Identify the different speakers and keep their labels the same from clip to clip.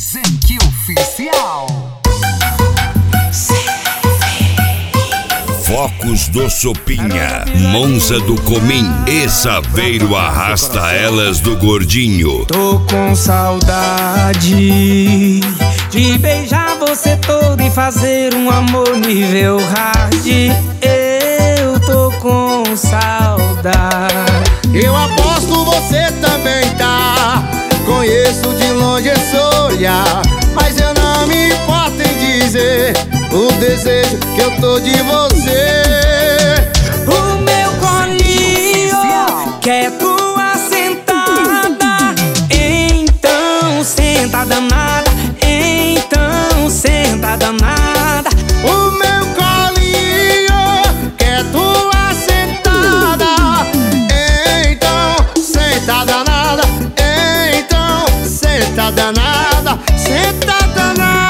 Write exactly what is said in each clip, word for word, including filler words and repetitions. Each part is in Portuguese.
Speaker 1: Zenque Oficial.
Speaker 2: Focos do Sopinha, Monza do Comim e Saveiro arrasta elas do Gordinho.
Speaker 3: Tô com saudade de beijar você todo e fazer um amor nível hard. Eu tô com saudade.
Speaker 4: Eu aposto você também tá. Conheço de longe esse olhar, mas eu não me importo em dizer o desejo que eu tô de você.
Speaker 3: O meu colinho quer tua sentada, então senta danada, então senta danada.
Speaker 4: O meu colinho quer tua sentada, então senta danada, então senta danada, senta danada.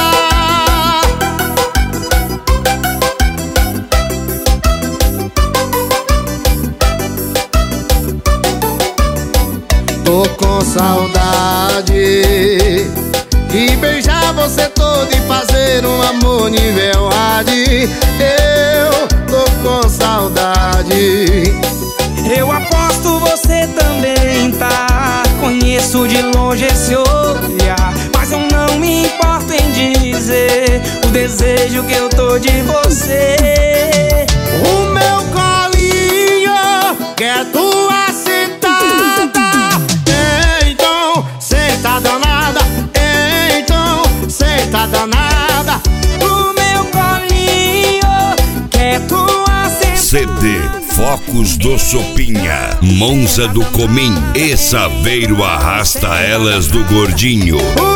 Speaker 4: Tô com saudade de beijar você todo e fazer um amor nível hard. Eu tô com saudade.
Speaker 3: Eu aposto você também tá. Conheço de longe esse olhar, mas eu não me importo em dizer o desejo que eu tô de você.
Speaker 4: O meu colinho quer tua sentada, então senta danada, então senta danada.
Speaker 3: O meu colinho quer tua sentada.
Speaker 2: C D Focos do Sopinha, Monza do Comim e Saveiro arrasta elas do Gordinho.
Speaker 4: O